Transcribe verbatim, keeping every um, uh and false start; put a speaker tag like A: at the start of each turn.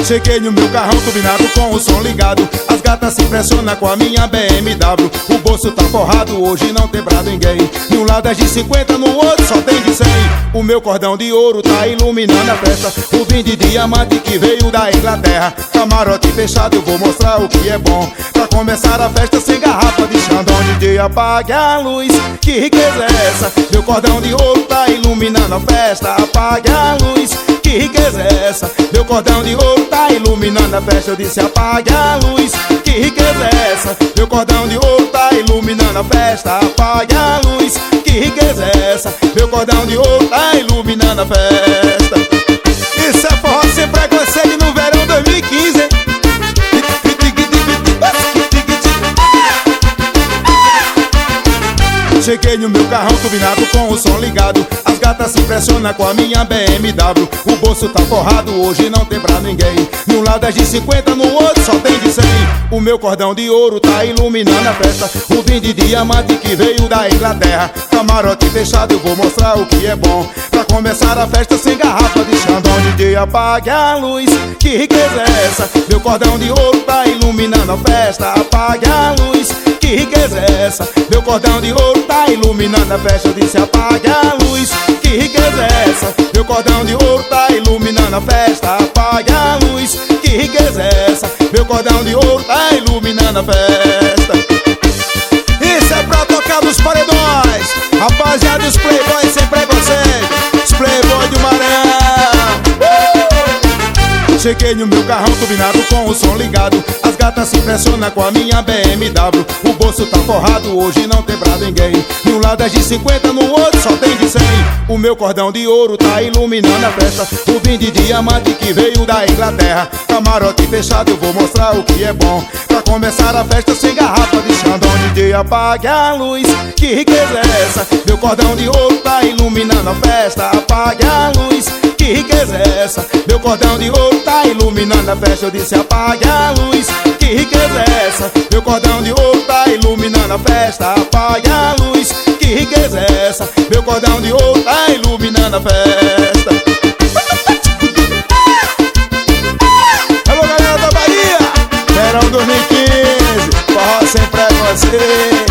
A: Cheguei no meu carrão turbinado com o som ligado. As gatas se impressionam com a minha B M W. O bolso tá forrado, hoje não tem pra ninguém. De um lado é de cinquenta, no outro só tem de cem. O meu cordão de ouro tá iluminando a festa. O vinho de diamante que veio da Inglaterra. Camarote fechado, eu vou mostrar o que é bom. Pra começar a festa sem garrafa de Xandão. D J, apague a luz, que riqueza é essa? Meu cordão de ouro tá iluminando a festa. Apague a luz, que riqueza é essa? Meu cordão de ouro tá iluminando a festa. Eu disse apague a luz, que riqueza é essa? Meu cordão de ouro tá iluminando a festa. Apague a luz, que riqueza é essa? Meu cordão de ouro tá iluminando a festa. Isso é forró sem preconceito no verão dois mil e quinze, hein? Cheguei no meu carrão turbinado com o som ligado. As gatas se impressionam com a minha B M W. O bolso tá forrado, hoje não tem pra ninguém. De um lado é de cinquenta, no outro só tem de cem. O meu cordão de ouro tá iluminando a festa. O vinho de diamante que veio da Inglaterra. Camarote fechado, eu vou mostrar o que é bom. Pra começar a festa sem garrafa de Xandão. D J, apague a luz, que riqueza é essa? Meu cordão de ouro tá iluminando a festa. Apague a luz, que riqueza é essa? Meu cordão de ouro tá iluminando a festa. Eu disse apague a luz, que riqueza é essa? Meu cordão de ouro tá iluminando a festa. Apague a luz, que riqueza é essa? Meu cordão de ouro tá iluminando a festa. Isso é pra tocar nos paredões, rapaziada, os playboys sem preconceito, os playboys do Maranhão. Cheguei no meu carrão turbinado com o som ligado. As gatas se impressionam com a minha B M W. O bolso tá forrado, hoje não tem pra ninguém. De um lado é de cinquenta, no outro só tem de cem. O meu cordão de ouro tá iluminando a festa. O vinho de diamante que veio da Inglaterra. Camarote fechado, eu vou mostrar o que é bom. Pra começar a festa sem garrafa de Xandão. D J, apague a luz, que riqueza é essa? Meu cordão de ouro tá iluminando a festa. Apague a luz, que riqueza é essa? Meu cordão de ouro tá iluminando a festa. Eu disse apague a luz, que riqueza é essa? Meu cordão de ouro tá iluminando a festa. Apague a luz, que riqueza é essa? Meu cordão de ouro tá iluminando a festa. Alô galera da Bahia, verão dois mil e quinze, forró sem preconceito.